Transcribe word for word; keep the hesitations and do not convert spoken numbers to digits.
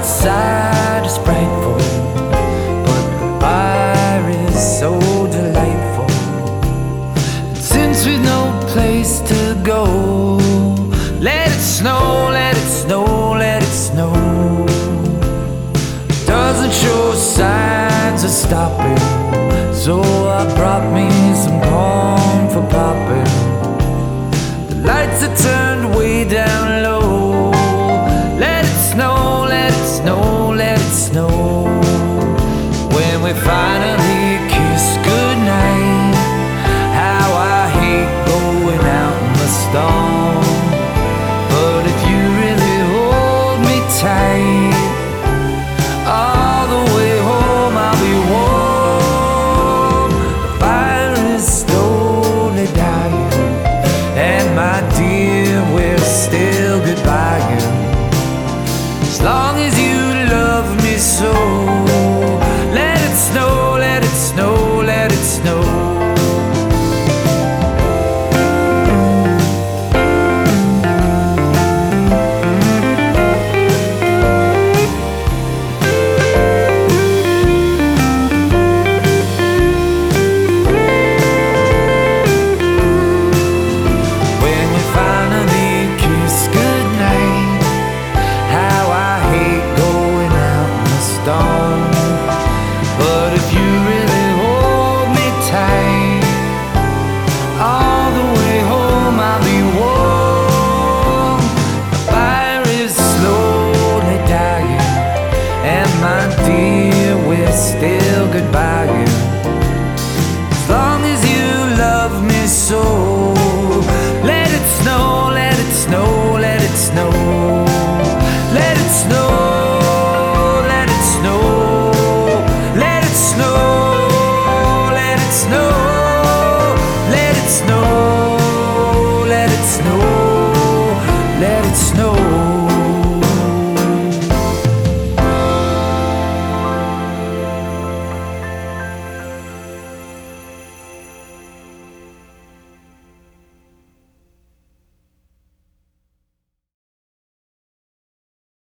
outside is frightful, but the fire is so delightful. And since we've no place to go, let it snow, let it snow, let it snow. Doesn't show signs of stopping, so I brought me some corn for popping. The lights are turned way down low. Let it snow, let it snow, let it snow. When we finally kiss goodnight, how I hate going out in the storm. But if you really hold me tight, all the way home I'll be warm. The fire is slowly dying, and my dear, we're still goodbye. As long as you love me so, let it snow, let it snow, let it snow. But if you really hold me tight, all the way home I'll be warm. The fire is slowly dying, and my dear, we're still goodbye. As long as you love me so, let it snow, let it snow, let it snow. Let it snow, let it snow. Let it snow, let it snow, let it snow, let it snow, let it snow.